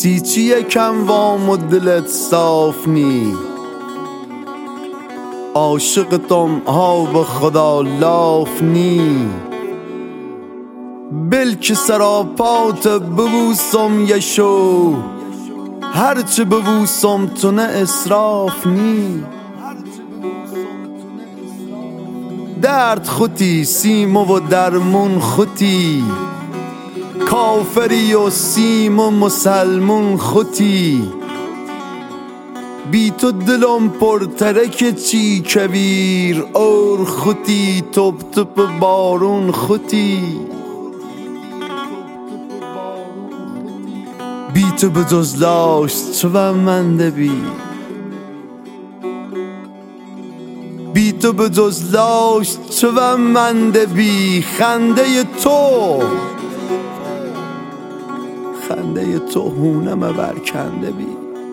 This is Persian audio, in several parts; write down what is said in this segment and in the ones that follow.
سیچی یکم وام و دلت صاف نی عاشقتم ها به خدا لاف نی بلک سراپات ببوسم یشو هرچه ببوسم تو نه اسراف نی درد خوتی سیم و درمون خوتی کافری و سیم و مسلمون خوتی بی تو دلم پر ترک چی کبیر اور خوتی توپ توپ بارون خوتی بی تو به جز لاش چو منده بی بی تو به جز لاش چو منده بی خنده تو هونم برکنده بی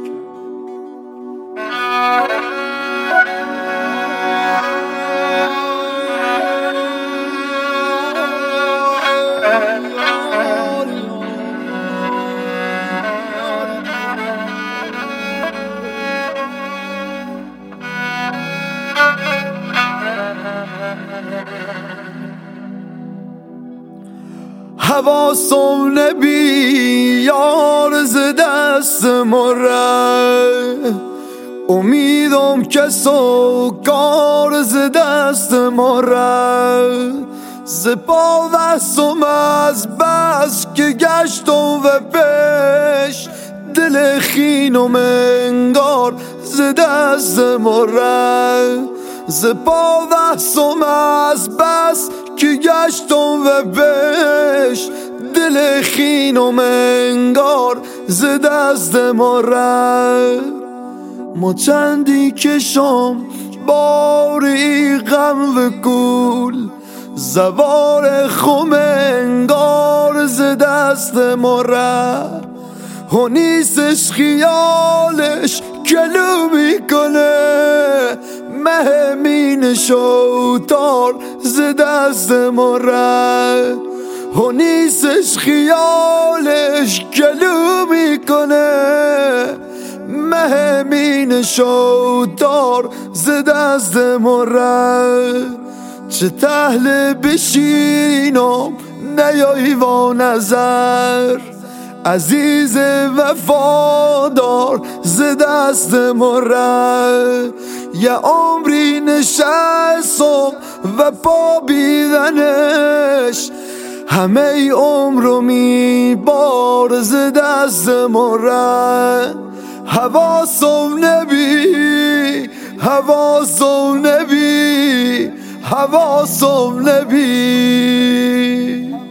حواسم نبی یار ز دست مره امیدم کسو کار ز دست مره ز پا وستم از بس که گشتم و پیش دل خینم انگار ز دست مره ز پا وستم از بس که گشتم و پیش دل خینم انگار ز دست مره ما چندی کشم باری غم و کول زوار خم انگار ز دست مره و نیستش خیالش گلو میکنه مهمین شوتار ز دست مره و نیستش خیالش گلو میکنه مهمین شوتار ز دست مره چه تهل بشینم نیایی و نظر عزیز وفادار ز دست مره یه عمری نشستم و پا بیدنش همه ای عمرو میبار ز دست مره حواسم نبی حواسم نبی حواسم نبی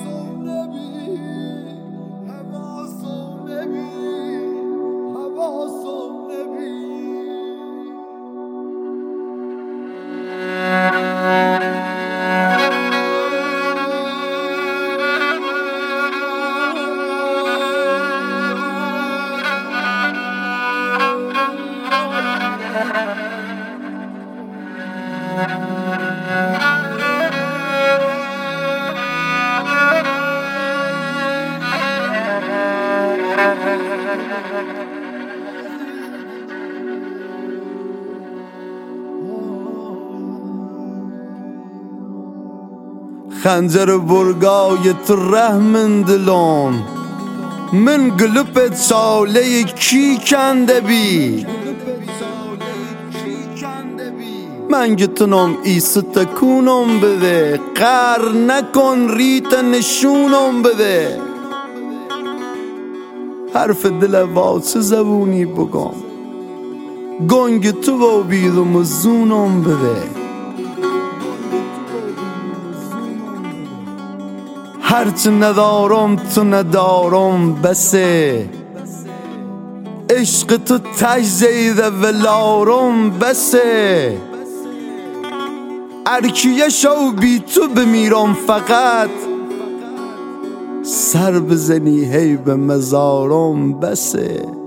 خنجر برگای تو رحم دلم من گلوپ چاله کی کنده بی من گتونم ایسو تکونم بده قر نکن ریت نشونم بده حرف دل واسه زبونی بگم گنگ تو و بیدم و زونم بده هرچه ندارم تو ندارم بسه عشق تو تجزیده ولارم بسه ارکیه شو بی تو بمیرم فقط سر بزنی هی به مزارم بسه